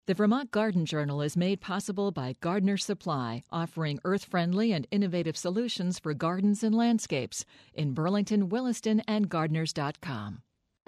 The Vermont Garden Journal is made possible by Gardener's Supply, offering earth-friendly and innovative solutions for gardens and landscapes in Burlington, Williston, and Gardeners.com.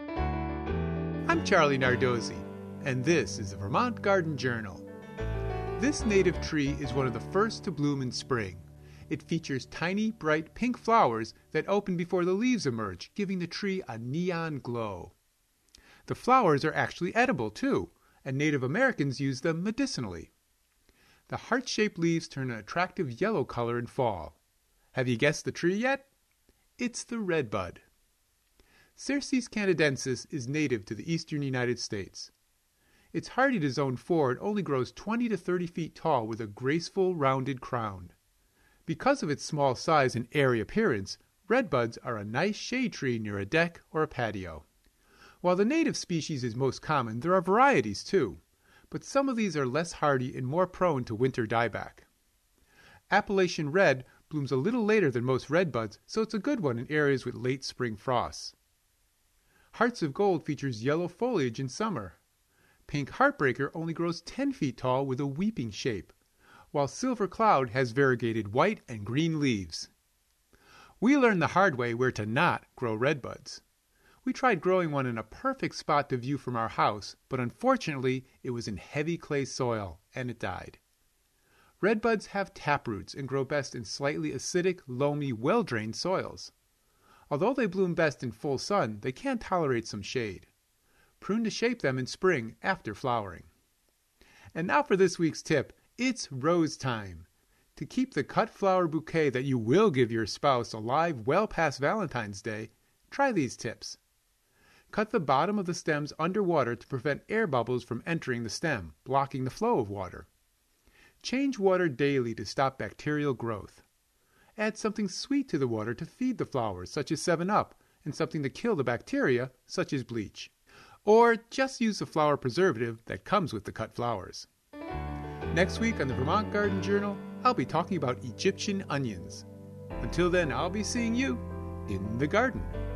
I'm Charlie Nardozzi, and this is the Vermont Garden Journal. This native tree is one of the first to bloom in spring. It features tiny, bright pink flowers that open before the leaves emerge, giving the tree a neon glow. The flowers are actually edible, too, and Native Americans use them medicinally. The heart-shaped leaves turn an attractive yellow color in fall. Have you guessed the tree yet? It's the redbud. Cercis canadensis is native to the eastern United States. It's hardy to zone 4 and only grows 20 to 30 feet tall with a graceful, rounded crown. Because of its small size and airy appearance, redbuds are a nice shade tree near a deck or a patio. While the native species is most common, there are varieties too, but some of these are less hardy and more prone to winter dieback. Appalachian red blooms a little later than most redbuds, so it's a good one in areas with late spring frosts. Hearts of Gold features yellow foliage in summer. Pink Heartbreaker only grows 10 feet tall with a weeping shape, while Silver Cloud has variegated white and green leaves. We learned the hard way where to not grow redbuds. We tried growing one in a perfect spot to view from our house, but unfortunately it was in heavy clay soil, and it died. Redbuds have taproots and grow best in slightly acidic, loamy, well-drained soils. Although they bloom best in full sun, they can tolerate some shade. Prune to shape them in spring after flowering. And now for this week's tip, it's rose time. To keep the cut flower bouquet that you will give your spouse alive well past Valentine's Day, try these tips. Cut the bottom of the stems underwater to prevent air bubbles from entering the stem, blocking the flow of water. Change water daily to stop bacterial growth. Add something sweet to the water to feed the flowers, such as 7-Up, and something to kill the bacteria, such as bleach. Or just use the flower preservative that comes with the cut flowers. Next week on the Vermont Garden Journal, I'll be talking about Egyptian onions. Until then, I'll be seeing you in the garden.